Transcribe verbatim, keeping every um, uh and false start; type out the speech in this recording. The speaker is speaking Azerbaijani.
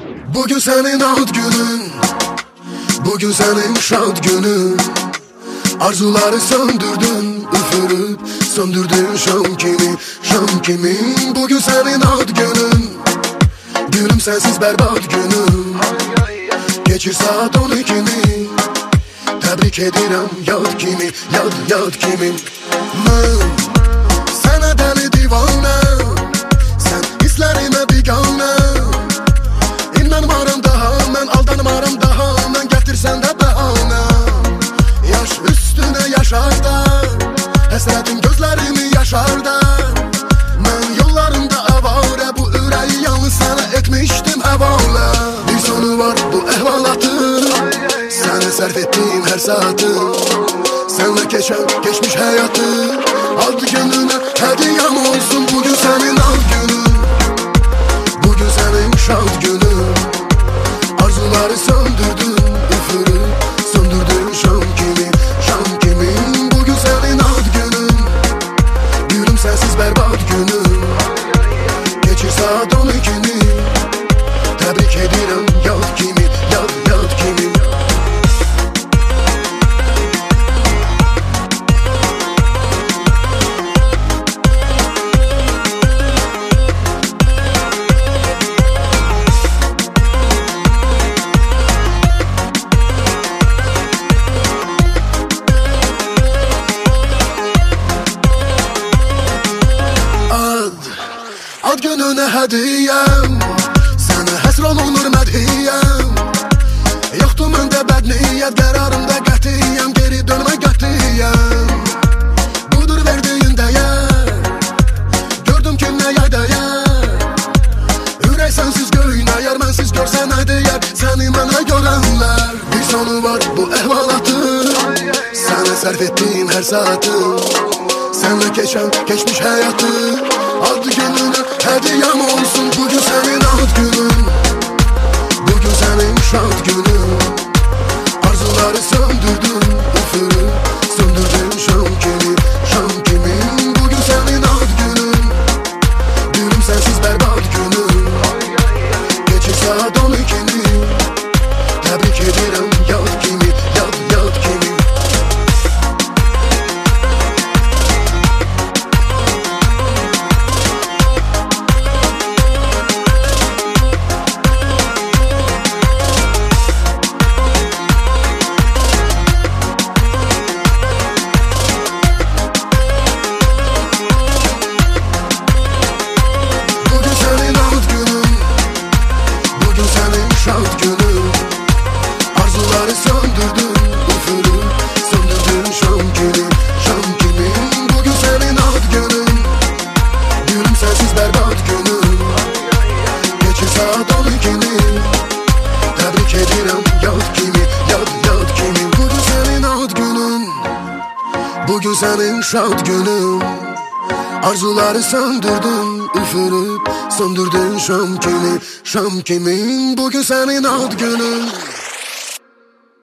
Bugün senin ad günün, bugün senin şad günün. Arzuları söndürdün, üfürüp söndürdün şam kimi, şam kimi. Bugün senin ad günün, gülüm sensiz berbat günüm. Geçir saat on ikini, tebrik edirəm yad kimi, yad yad kimi. Mən sənə dəli divanə, sən hisslərimə biganə. İnanmaram daha, mən aldanmaram daha, mən gətirsən də bəhanə. Yaş üstünə yaşarda, həsrətin gözlərimi yaşarda. Mən yollarımda əvarə, bu ürəyi yalnız sənə etmişdim həvalə. Bir sonu var bu əhvalatın, sənə sərf etdiyim hər saatın. Sənlə keçən, geçmiş həyatı, ad gününə hədiyəm olsun. Bugün sənin ad günün, bugün sənin şad günün. Arzuları söndürdün, üfürüp söndürdün şam kimi, şam kimi. Bugün sənin ad günün, gülüm sensiz berbat günüm. Geçir saat on ikini, tebrik edirəm yad kimi, yad yad kimi. Ad gününə hədiyəm, sənə həsr olunur mədhiyyəm. Yoxdur məndə bədniyyət, qərarımda qətiyyəm, geri dönmə qətiyyəm. Budur verdiyin dəyər, gördüm ki nəyə dəyər. Ürək sənsiz göynəyər, mənsiz görsə nə deyər, səni mənə görənlər. Bir sonu var bu əhvalatın, sənə sərf etdiyim hər saatın. Sənlə keçən, geçmiş həyatı, ad gününə hədiyəm olsun. Bugün sənin ad günün, bugün sənin şad günün. Arzuları söndürdün, üfürüp söndürdün şam kimi, şam kimi. Bugün sənin ad günün, gülüm sensiz berbat günün. Geçir saat on ikini, tebrik edirəm yad kimi, yad yad kimi. Şad günüm, arzuları söndürdün, üfürüp söndürdün şam kimi, şam kimi. Bugün senin ad günün, gülüm sensiz berbat günüm. Geçir saat on ikini, tebrik edirəm yad kimi, yad yad kimi. Bugün senin ad günün, bugün senin şad günüm. Arzuları söndürdün, üfürüp söndürdün şam kimi, şam kimi. Bugün senin ad günün.